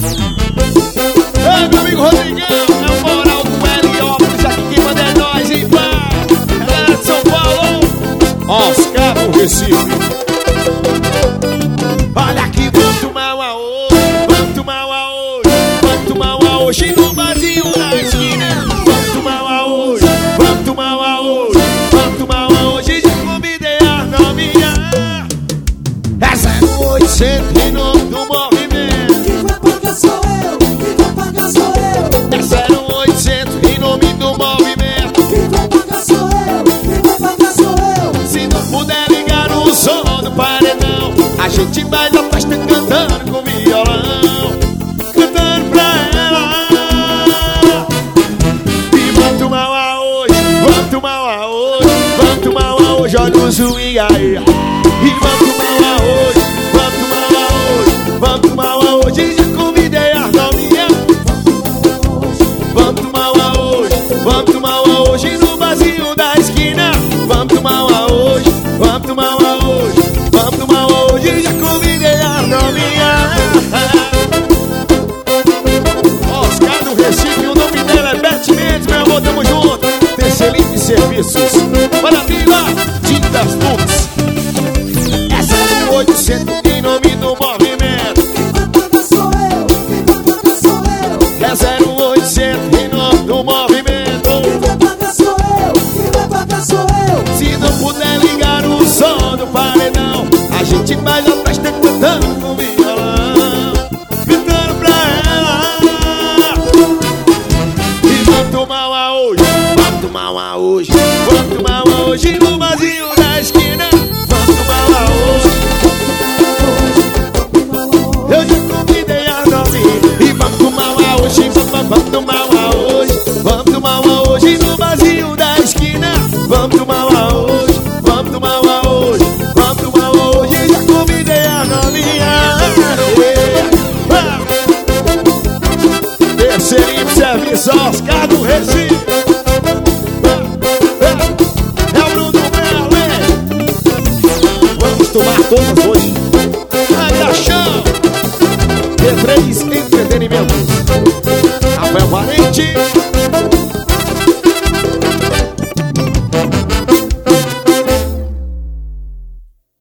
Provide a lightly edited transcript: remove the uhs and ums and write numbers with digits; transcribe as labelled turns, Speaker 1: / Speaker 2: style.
Speaker 1: Ei, meu amigo Rodrigão, é o moral do Heliópolis, aqui quem manda é nós, hein, pá. Galera de São Paulo, Oscar do Recife. Olha aqui, vamos tomar uma hoje, vamos tomar uma hoje, vamos tomar uma hoje no barzinho da esquina. Vamos tomar uma hoje, vamos tomar uma hoje, vamos tomar uma hoje. Já convidei a novinha. Essa é o 800 em nome do movimento.
Speaker 2: Quem vai pagar sou eu, quem vai pagar sou eu.
Speaker 1: Essa é o 800 em nome do movimento.
Speaker 2: Quem vai pagar sou eu, quem vai pagar sou eu.
Speaker 1: Se não puder ligar o som do paredão, a gente vai da festa cantando com violão, cantando pra ela. E vamos tomar uma hoje, vamos tomar uma hoje, vamos tomar uma hoje, olha o swing aí. E vamos tomar uma hoje, vamos tomar uma hoje, vamos tomar uma hoje. Já convidei a novinha. Vamos tomar uma hoje, vamos tomar uma hoje no barzinho da esquina. Vamos tomar uma hoje, vamos tomar uma hoje, vamos tomar uma hoje. Já convidei a novinha. Oscar do Recife, o nome dela é Beth Mendes, meu amor, tamo junto. Terceirize Serviços, maravilha, Tintas Lux. Essa é o 800 em nome do movimento.
Speaker 2: Quem vai pagar sou eu, quem vai pagar sou eu.
Speaker 1: Essa é o 800 em nome do movimento.
Speaker 2: Quem vai pagar sou eu, quem vai pagar sou eu.
Speaker 1: Se não puder ligar o som do paredão, a gente vai na festa cantando com violão, cantando pra ela. E vamos tomar uma hoje, vamos tomar uma hoje, vamos tomar uma hoje no barzinho da esquina. Vamos tomar uma hoje. Eu já convidei a novinha. E vamos tomar uma hoje, vamos tomar uma hoje, vamos tomar uma hoje no barzinho da esquina. Vamos tomar uma hoje, vamos tomar uma hoje, vamos tomar uma hoje. Já convidei a novinha. Terceirinho Serviço, Oscar do Recife. É o Bruno Merlin. Vamos tomar todas hoje. Ainda chão. T3 Entretenimentos. Rafael Valente.